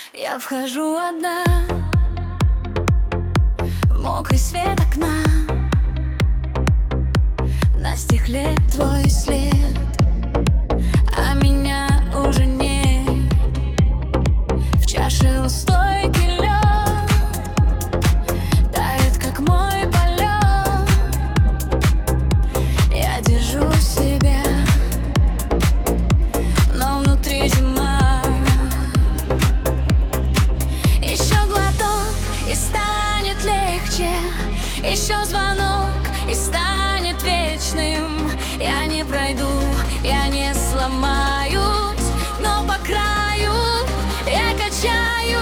Я вхожу одна в мокрый свет окна. На стекле твой след, а меня уже нет. В чаше у стойки лед тает, как мой полет. Я держу себя, но внутри зима. Еще глоток, и станет легче. Еще звонок, и станет вечным. Я не пройду, я не сломаюсь, но по краю я качаюсь.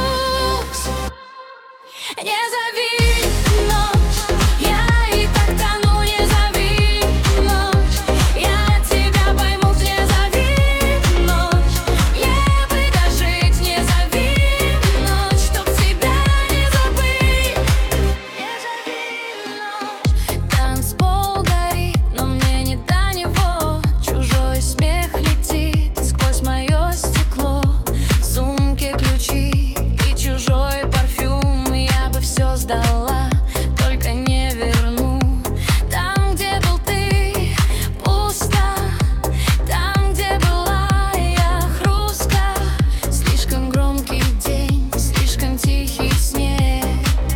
Не зови ночь, я и так тону. Не зови ночь, я тебя пойму. Не зови ночь, мне бы дожить. Не зови ночь, чтоб тебя не забыть. Не зови ночь. Танцпол горит, но мне не до него. Чужой смех летит сквозь мое стекло. В сумке ключи и чужой парфюм. Я бы все сдала, только не верну. Там, где был ты, пусто. Там, где была я, хрустка. Слишком громкий день, слишком тихий снег.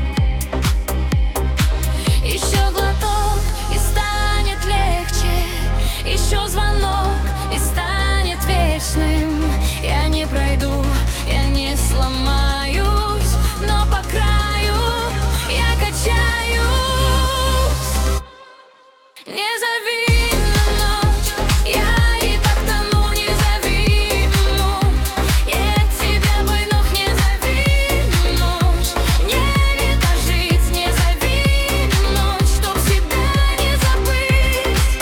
Еще глоток, и станет легче. Еще звонок, и станет вечным. Я не пройду, я не сломаюсь, но по краю я качаюсь. Не зови ночь, я и так тону. Не зови ночь, я тебя пойму. Не зови ночь, мне не дожить. Не зови ночь, чтоб себя не забыть.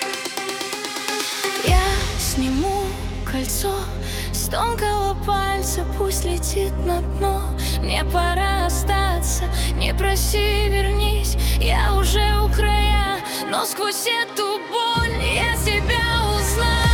Я сниму кольцо с тонкого пальца, пусть летит на дно. Мне пора остаться, не проси, вернись. Я уже у края, но сквозь эту боль я себя узнаю.